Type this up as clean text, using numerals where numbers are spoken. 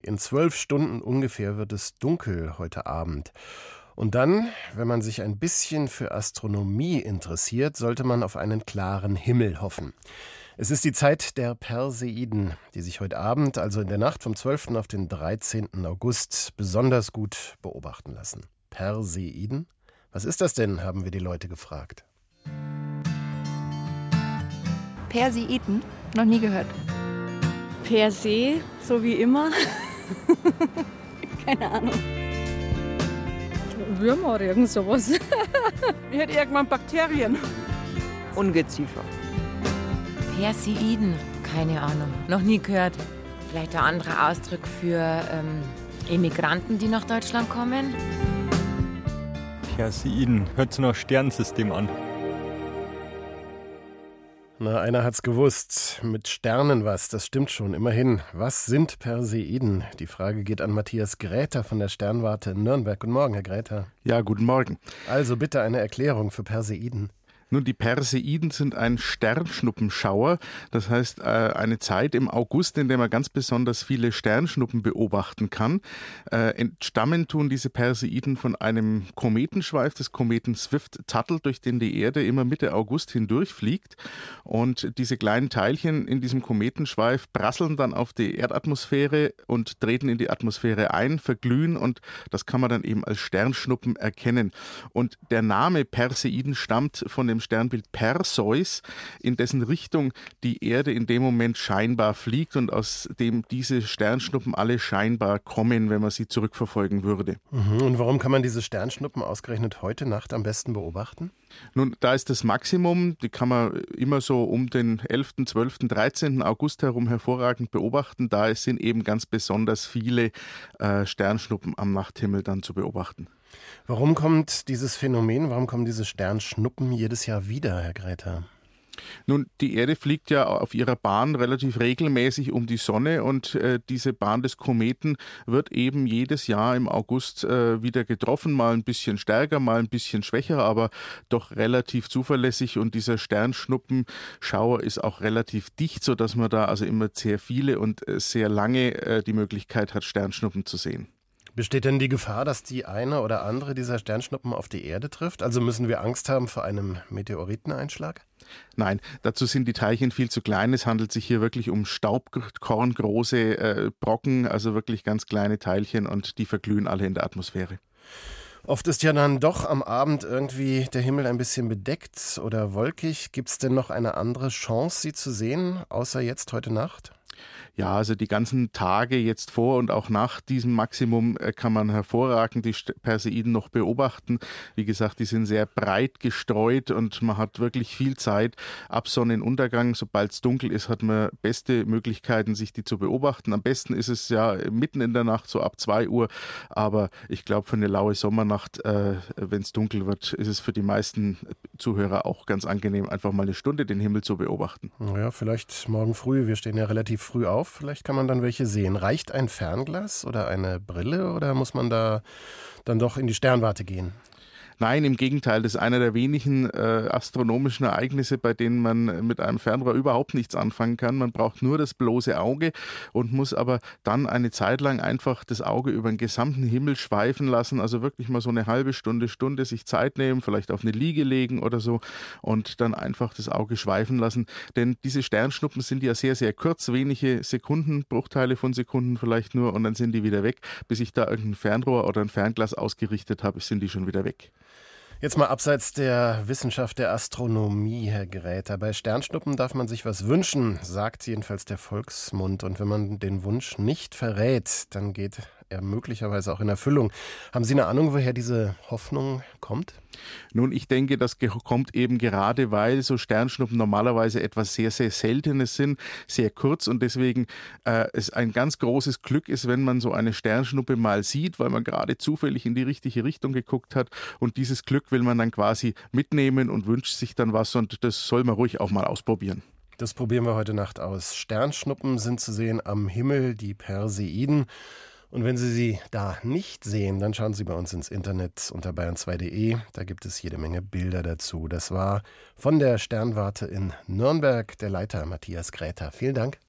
In 12 Stunden ungefähr wird es dunkel heute Abend. Und dann, wenn man sich ein bisschen für Astronomie interessiert, sollte man auf einen klaren Himmel hoffen. Es ist die Zeit der Perseiden, die sich heute Abend, also in der Nacht vom 12. auf den 13. August, besonders gut beobachten lassen. Perseiden? Was ist das denn, haben wir die Leute gefragt. Perseiden? Noch nie gehört. Per se, so wie immer. Keine Ahnung. Würmer oder irgend sowas. Ich hätte irgendwann Bakterien. Ungeziefer. Perseiden, keine Ahnung, noch nie gehört. Vielleicht ein anderer Ausdruck für Emigranten, die nach Deutschland kommen. Perseiden, hört sich nach Sternensystem an. Na, einer hat's gewusst. Mit Sternen was, das stimmt schon, immerhin. Was sind Perseiden? Die Frage geht an Matthias Gräter von der Sternwarte in Nürnberg. Guten Morgen, Herr Gräter. Ja, guten Morgen. Also bitte eine Erklärung für Perseiden. Nun, die Perseiden sind ein Sternschnuppenschauer, das heißt eine Zeit im August, in der man ganz besonders viele Sternschnuppen beobachten kann. Entstammen tun diese Perseiden von einem Kometenschweif des Kometen Swift-Tuttle, durch den die Erde immer Mitte August hindurchfliegt. Und diese kleinen Teilchen in diesem Kometenschweif prasseln dann auf die Erdatmosphäre und treten in die Atmosphäre ein, verglühen, und das kann man dann eben als Sternschnuppen erkennen. Und der Name Perseiden stammt von dem Sternbild Perseus, in dessen Richtung die Erde in dem Moment scheinbar fliegt und aus dem diese Sternschnuppen alle scheinbar kommen, wenn man sie zurückverfolgen würde. Und warum kann man diese Sternschnuppen ausgerechnet heute Nacht am besten beobachten? Nun, da ist das Maximum, die kann man immer so um den 11., 12., 13. August herum hervorragend beobachten. Da sind eben ganz besonders viele Sternschnuppen am Nachthimmel dann zu beobachten. Warum kommt dieses Phänomen, warum kommen diese Sternschnuppen jedes Jahr wieder, Herr Gräter? Nun, die Erde fliegt ja auf ihrer Bahn relativ regelmäßig um die Sonne, und diese Bahn des Kometen wird eben jedes Jahr im August wieder getroffen, mal ein bisschen stärker, mal ein bisschen schwächer, aber doch relativ zuverlässig, und dieser Sternschnuppenschauer ist auch relativ dicht, sodass man da also immer sehr viele und sehr lange die Möglichkeit hat, Sternschnuppen zu sehen. Besteht denn die Gefahr, dass die eine oder andere dieser Sternschnuppen auf die Erde trifft? Also müssen wir Angst haben vor einem Meteoriteneinschlag? Nein, dazu sind die Teilchen viel zu klein. Es handelt sich hier wirklich um staubkorngroße Brocken, also wirklich ganz kleine Teilchen, und die verglühen alle in der Atmosphäre. Oft ist ja dann doch am Abend irgendwie der Himmel ein bisschen bedeckt oder wolkig. Gibt es denn noch eine andere Chance, sie zu sehen, außer jetzt heute Nacht? Ja, also die ganzen Tage jetzt vor und auch nach diesem Maximum kann man hervorragend die Perseiden noch beobachten. Wie gesagt, die sind sehr breit gestreut und man hat wirklich viel Zeit. Ab Sonnenuntergang, sobald es dunkel ist, hat man beste Möglichkeiten, sich die zu beobachten. Am besten ist es ja mitten in der Nacht, so ab 2 Uhr. Aber ich glaube, für eine laue Sommernacht, wenn es dunkel wird, ist es für die meisten Zuhörer auch ganz angenehm, einfach mal eine Stunde den Himmel zu beobachten. Ja, vielleicht morgen früh. Wir stehen ja relativ früh auf. Vielleicht kann man dann welche sehen. Reicht ein Fernglas oder eine Brille, oder muss man da dann doch in die Sternwarte gehen? Nein, im Gegenteil, das ist einer der wenigen astronomischen Ereignisse, bei denen man mit einem Fernrohr überhaupt nichts anfangen kann. Man braucht nur das bloße Auge und muss aber dann eine Zeit lang einfach das Auge über den gesamten Himmel schweifen lassen, also wirklich mal so eine halbe Stunde sich Zeit nehmen, vielleicht auf eine Liege legen oder so, und dann einfach das Auge schweifen lassen. Denn diese Sternschnuppen sind ja sehr, sehr kurz, wenige Sekunden, Bruchteile von Sekunden vielleicht nur, und dann sind die wieder weg. Bis ich da irgendein Fernrohr oder ein Fernglas ausgerichtet habe, sind die schon wieder weg. Jetzt mal abseits der Wissenschaft der Astronomie, Herr Gräter. Bei Sternschnuppen darf man sich was wünschen, sagt jedenfalls der Volksmund. Und wenn man den Wunsch nicht verrät, dann geht er möglicherweise auch in Erfüllung. Haben Sie eine Ahnung, woher diese Hoffnung kommt? Nun, ich denke, das kommt eben gerade, weil so Sternschnuppen normalerweise etwas sehr, sehr Seltenes sind, sehr kurz, und deswegen es ein ganz großes Glück ist, wenn man so eine Sternschnuppe mal sieht, weil man gerade zufällig in die richtige Richtung geguckt hat, und dieses Glück will man dann quasi mitnehmen und wünscht sich dann was, und das soll man ruhig auch mal ausprobieren. Das probieren wir heute Nacht aus. Sternschnuppen sind zu sehen am Himmel, die Perseiden. Und wenn Sie sie da nicht sehen, dann schauen Sie bei uns ins Internet unter bayern2.de. Da gibt es jede Menge Bilder dazu. Das war von der Sternwarte in Nürnberg der Leiter Matthias Gräter. Vielen Dank.